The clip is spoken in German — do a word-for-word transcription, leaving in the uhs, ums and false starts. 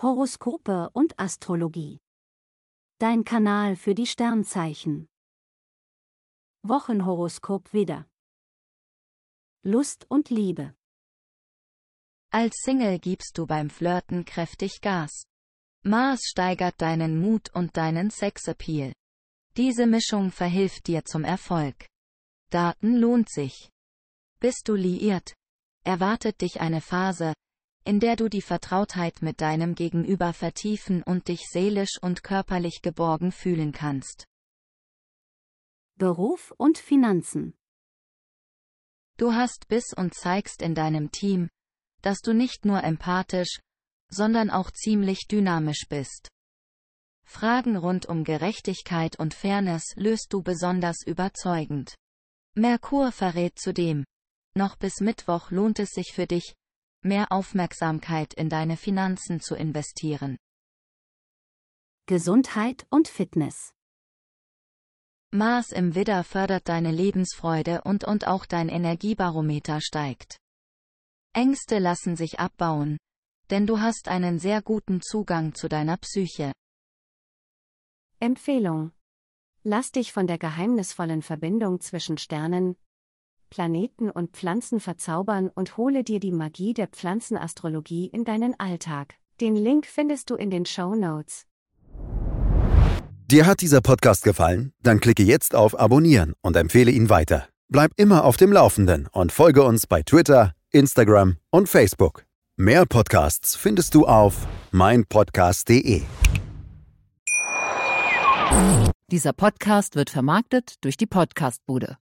Horoskope und Astrologie. Dein Kanal für die Sternzeichen. Wochenhoroskop Widder. Lust und Liebe. Als Single gibst du beim Flirten kräftig Gas. Mars steigert deinen Mut und deinen Sexappeal. Diese Mischung verhilft dir zum Erfolg. Daten lohnt sich. Bist du liiert? Erwartet dich eine Phase, in der du die Vertrautheit mit deinem Gegenüber vertiefen und dich seelisch und körperlich geborgen fühlen kannst. Beruf und Finanzen. Du hast Biss und zeigst in deinem Team, dass du nicht nur empathisch, sondern auch ziemlich dynamisch bist. Fragen rund um Gerechtigkeit und Fairness löst du besonders überzeugend. Merkur verrät zudem: Noch bis Mittwoch lohnt es sich für dich, mehr Aufmerksamkeit in deine Finanzen zu investieren. Gesundheit und Fitness. Mars im Widder fördert deine Lebensfreude und und auch dein Energiebarometer steigt. Ängste lassen sich abbauen, denn du hast einen sehr guten Zugang zu deiner Psyche. Empfehlung: Lass dich von der geheimnisvollen Verbindung zwischen Sternen, Planeten und Pflanzen verzaubern und hole dir die Magie der Pflanzenastrologie in deinen Alltag. Den Link findest du in den Shownotes. Dir hat dieser Podcast gefallen? Dann klicke jetzt auf Abonnieren und empfehle ihn weiter. Bleib immer auf dem Laufenden und folge uns bei Twitter, Instagram und Facebook. Mehr Podcasts findest du auf meinpodcast punkt de. Dieser Podcast wird vermarktet durch die Podcastbude.